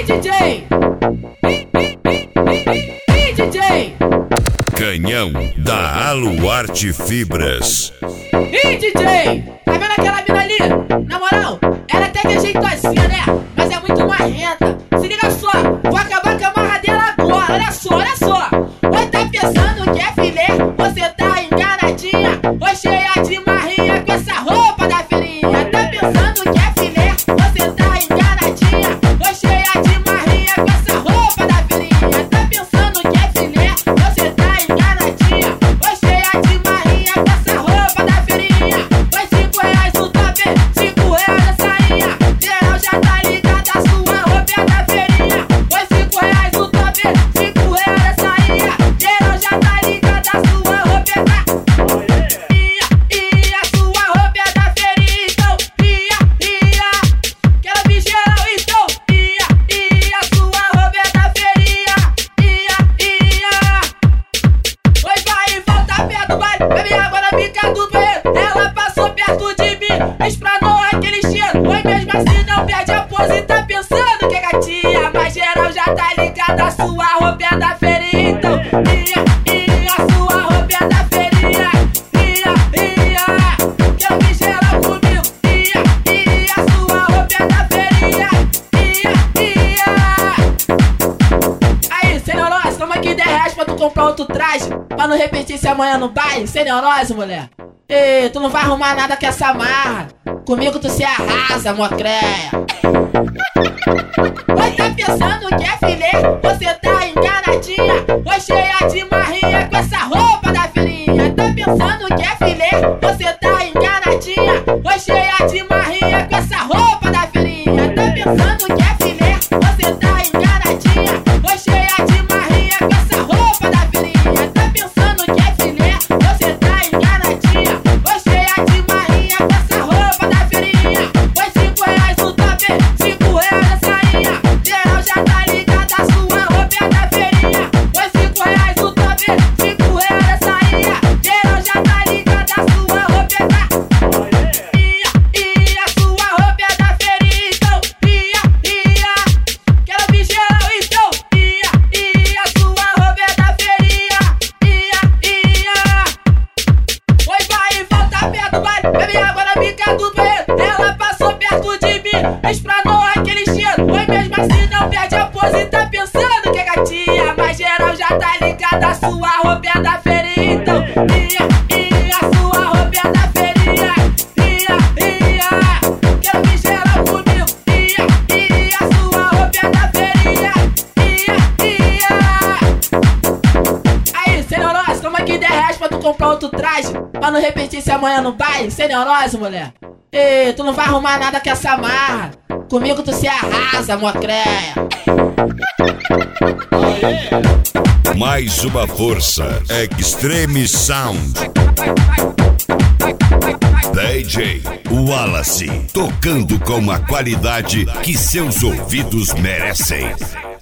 DJ, DJ, Canhão da Aluarte Fibras. DJ, tá vendo aquela mina ali? Na moral, ela até que é jeitosinha, né? Mas é muito marrenta. Se liga só, vou acabar com a marra dela agora. Olha só, olha só. Oi, tá pensando que é filé? Você tá enganadinha. Oi, cheia de marrinha com essa roupa da feirinha. Tá pensando que é filé? Você tá enganadinha. Oi, cheia de marrinha com essa roupa da feirinha. Tá pensando que é filé? Você tá enganadinha. Oi, cheia de marrinha com essa roupa da feirinha. Oi, R$5 o top, R$5 a sainha. Geral já tá ligado, a sua roupa é da feirinha. Oi, R$5 o top, R$5 a sainha. Geral já tá ligado, a sua roupa é da a sua roupa é da feirinha. Então, quero me geral, então, a sua roupa é da feirinha. Oi, vai e volta perto, vai, bebe água na bica do banheiro. Ela passou perto de mim, espranou aquele cheiro. Oi, mesmo assim não perde a pose, tá pensando que é gatinha. Mas geral já tá ligado, a sua roupa é da feirinha. Então, a sua roupa é da feirinha. Quero me geral comigo. A sua roupa é da feirinha. Aí, sem neurose, toma aqui R$10 pra tu comprar outro traje, pra não repetir se amanhã no baile. Sem neurose, mulher. Ei, tu não vai arrumar nada com essa marra. Comigo tu se arrasa, mocréia. Oi, tá pensando que é filé? Você tá enganadinha. Oi, cheia de marrinha com essa roupa da feirinha. Tá pensando que é filé? Você tá enganadinha. Oi, cheia de marrinha com essa roupa da feirinha. Tá pensando que é filé? Você tá enganadinha. Oi, cheia de marrinha com essa roupa da feirinha. Tá pensando que é filé? Você tá enganadinha. Oi, cheia de marrinha com essa roupa da feirinha. Oi, R$5 o top, R$5 a sainha. Geral já tá ligado, a sua roupa é da feirinha. Oi, R$5 o top, R$5 a sainha. Geral já tá ligado, a sua roupa é da a sua roupa é da feirinha. Então, quero me geral, então, a sua roupa é da feirinha. Oi, vai e volta perto, vai, bebe água na bica do banheiro. Ela passou perto de mim, espranou aquele cheiro. Oi, mesmo assim não perde a pose, tá pensando que é gatinha. Mas geral já tá ligado, a sua roupa é da feirinha. Então, a sua roupa é da feirinha. Quero me geral comigo. A sua roupa é da feirinha. Aí, sem neurose, toma aqui R$10 pra tu comprar outro traje, pra não repetir se amanhã no baile. Sem neurose, mulher. Ei, tu não vai arrumar nada com essa marra. Comigo tu se arrasa, mocréia. Mais uma força. Extreme Sound. DJ Wallace, tocando com a qualidade que seus ouvidos merecem.